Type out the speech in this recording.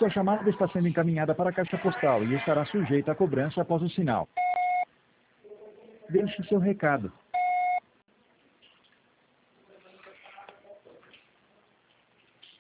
Sua chamada está sendo encaminhada para a caixa postal e estará sujeita a cobrança após o sinal. Deixe seu recado.